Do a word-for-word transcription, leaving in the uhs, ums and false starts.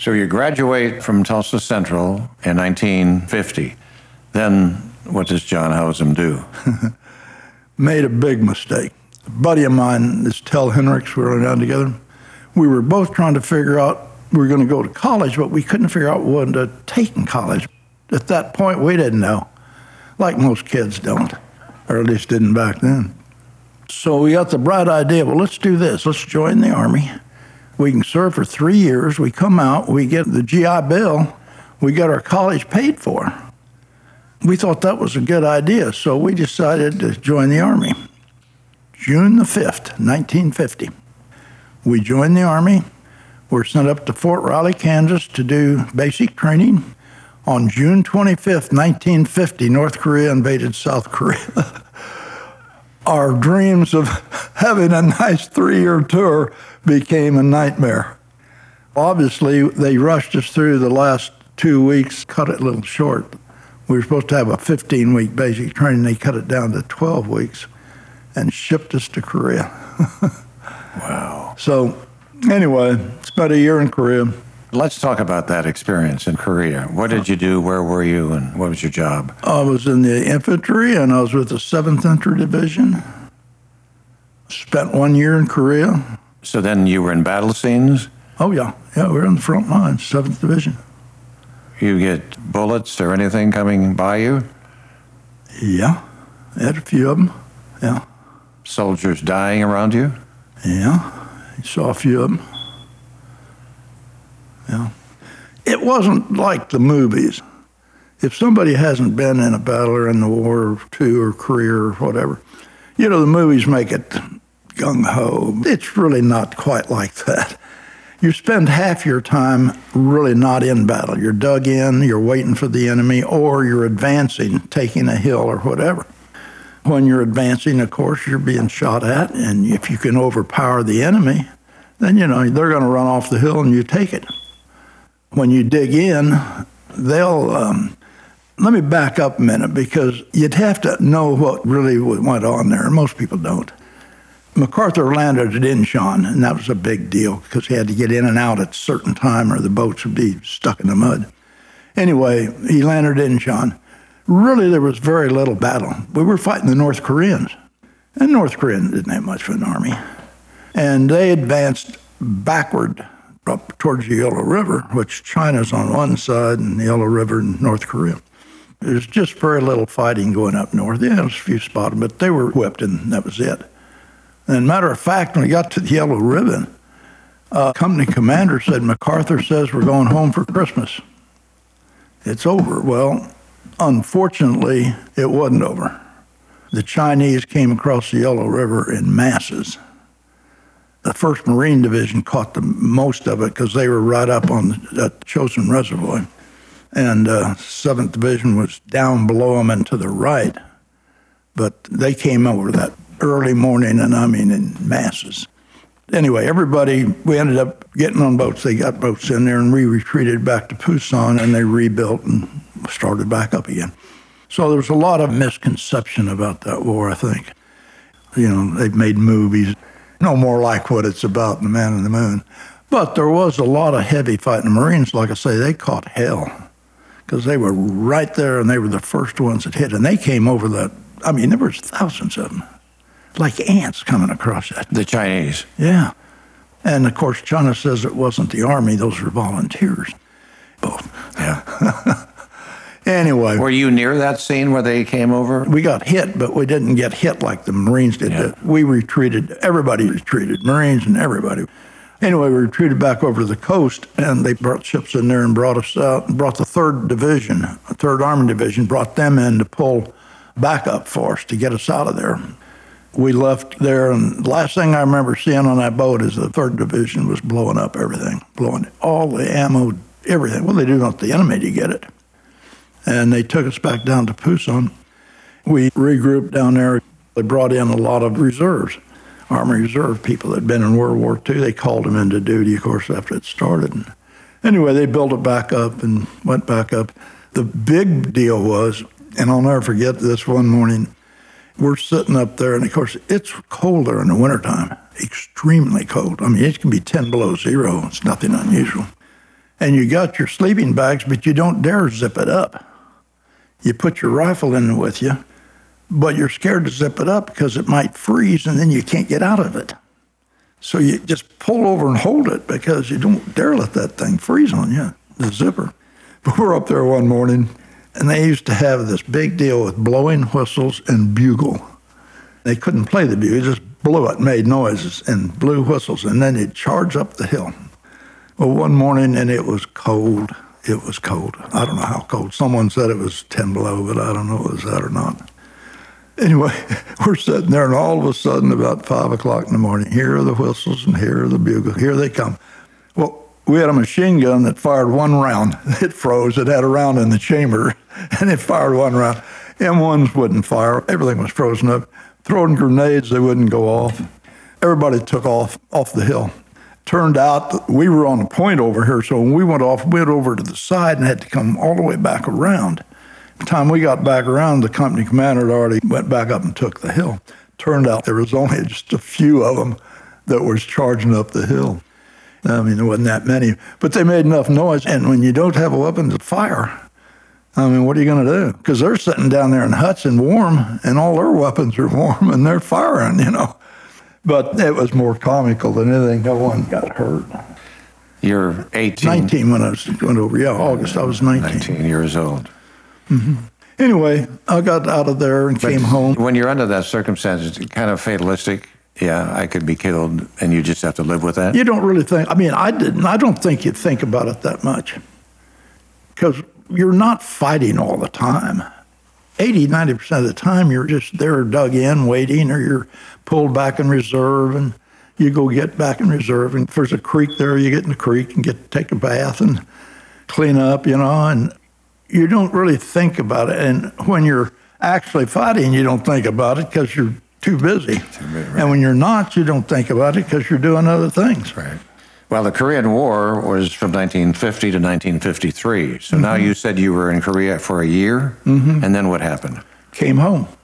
So you graduate from Tulsa Central in nineteen fifty. Then what does John Hausum do? Made a big mistake. A buddy of mine is Tel Hendricks. We were down together. We were both trying to figure out we were going to go to college, but we couldn't figure out what to take in college. At that point, we didn't know, like most kids don't, or at least didn't back then. So we got the bright idea, well, let's do this. Let's join the Army. We can serve for three years. We come out, we get the G I Bill, we get our college paid for. We thought that was a good idea, so we decided to join the Army. June the fifth, nineteen fifty. We joined the Army. We're sent up to Fort Riley, Kansas to do basic training. On June twenty-fifth, nineteen fifty, North Korea invaded South Korea. Our dreams of having a nice three-year tour became a nightmare. Obviously, they rushed us through the last two weeks, cut it a little short. We were supposed to have a fifteen-week basic training. They cut it down to twelve weeks and shipped us to Korea. Wow. So anyway, spent a year in Korea. Let's talk about that experience in Korea. What did you do? Where were you? And what was your job? I was in the infantry, and I was with the seventh Infantry Division. Spent one year in Korea. So then you were in battle scenes? Oh, yeah. Yeah, we were in the front lines, seventh Division. You get bullets or anything coming by you? Yeah. I had a few of them. Yeah. Soldiers dying around you? Yeah. You saw a few of them. Yeah. It wasn't like the movies. If somebody hasn't been in a battle or in the war or two or Korea or whatever, you know, the movies make it gung-ho. It's really not quite like that. You spend half your time really not in battle. You're dug in, you're waiting for the enemy, or you're advancing, taking a hill or whatever. When you're advancing, of course, you're being shot at, and if you can overpower the enemy, then, you know, they're going to run off the hill and you take it. When you dig in, they'll, um, let me back up a minute, because you'd have to know what really went on there, and most people don't. MacArthur landed at Incheon, and that was a big deal because he had to get in and out at a certain time or the boats would be stuck in the mud. Anyway, he landed at Incheon. Really, there was very little battle. We were fighting the North Koreans, and North Koreans didn't have much of an army. And they advanced backward up towards the Yellow River, which China's on one side and the Yellow River in North Korea. There's just very little fighting going up north. Yeah, there was a few spotted, but they were whipped, and that was it. And matter of fact, when we got to the Yellow Ribbon, a company commander said, MacArthur says we're going home for Christmas. It's over. Well, unfortunately, it wasn't over. The Chinese came across the Yellow River in masses. The first Marine Division caught the most of it because they were right up on the Chosin Reservoir. And uh, seventh Division was down below them and to the right. But they came over that early morning, and I mean in masses. Anyway, everybody, we ended up getting on boats. They got boats in there, and we retreated back to Pusan, and they rebuilt and started back up again. So there was a lot of misconception about that war, I think. You know, they've made movies, no more like what it's about, The Man in the Moon. But there was a lot of heavy fighting. The Marines, like I say, they caught hell because they were right there, and they were the first ones that hit. And they came over that, I mean, there was thousands of them, like ants coming across that. The Chinese? Yeah. And, of course, China says it wasn't the Army. Those were volunteers. Both. Yeah. Anyway. Were you near that scene where they came over? We got hit, but we didn't get hit like the Marines did. Yeah. We retreated. Everybody retreated, Marines and everybody. Anyway, we retreated back over to the coast, and they brought ships in there and brought us out, and brought the third Division, the third Army Division, brought them in to pull back up for us to get us out of there. We left there, and the last thing I remember seeing on that boat is the third Division was blowing up everything, blowing all the ammo, everything. Well, they do want the enemy to get it. And they took us back down to Pusan. We regrouped down there. They brought in a lot of reserves, Army Reserve people that had been in World War Two. They called them into duty, of course, after it started. And anyway, they built it back up and went back up. The big deal was, and I'll never forget this one morning, we're sitting up there, and of course, it's colder in the wintertime, extremely cold. I mean, it can be ten below zero. It's nothing unusual. and you got your sleeping bags, but you don't dare zip it up. You put your rifle in with you, but you're scared to zip it up because it might freeze and then you can't get out of it. So you just pull over and hold it because you don't dare let that thing freeze on you, the zipper. But we're up there one morning, and they used to have this big deal with blowing whistles and bugle. They couldn't play the bugle, just blew it, made noises, and blew whistles, and then they'd charge up the hill. Well, one morning, and it was cold. It was cold. I don't know how cold. Someone said it was ten below, but I don't know if it was that or not. Anyway, we're sitting there, and all of a sudden, about five o'clock in the morning, here are the whistles, and here are the bugle. Here they come. Well, we had a machine gun that fired one round. It froze. It had a round in the chamber, and it fired one round. M ones wouldn't fire. Everything was frozen up. Throwing grenades, they wouldn't go off. Everybody took off off the hill. Turned out we were on a point over here, so when we went off, we went over to the side and had to come all the way back around. By the time we got back around, the company commander had already went back up and took the hill. Turned out there was only just a few of them that was charging up the hill. I mean, there wasn't that many, but they made enough noise. And when you don't have a weapon to fire, I mean, what are you going to do? Because they're sitting down there in huts and warm, and all their weapons are warm, and they're firing, you know. But it was more comical than anything. No one got hurt. You're eighteen. nineteen when I was going over. Yeah, August, I was nineteen. nineteen years old. Mm-hmm. Anyway, I got out of there and But came home. When you're under that circumstance, it's kind of fatalistic. Yeah, I could be killed, and you just have to live with that. You don't really think, I mean, I didn't, I don't think you think about it that much. Because you're not fighting all the time. eighty, ninety percent of the time, you're just there dug in, waiting, or you're pulled back in reserve, and you go get back in reserve. And if there's a creek there, you get in the creek and get take a bath and clean up, you know, and you don't really think about it. And when you're actually fighting, you don't think about it because you're too busy. Too busy, right. And when you're not, you don't think about it because you're doing other things. Right. Well, the Korean War was from nineteen fifty to nineteen fifty-three. So mm-hmm. now you said you were in Korea for a year, mm-hmm. and then what happened? Came home.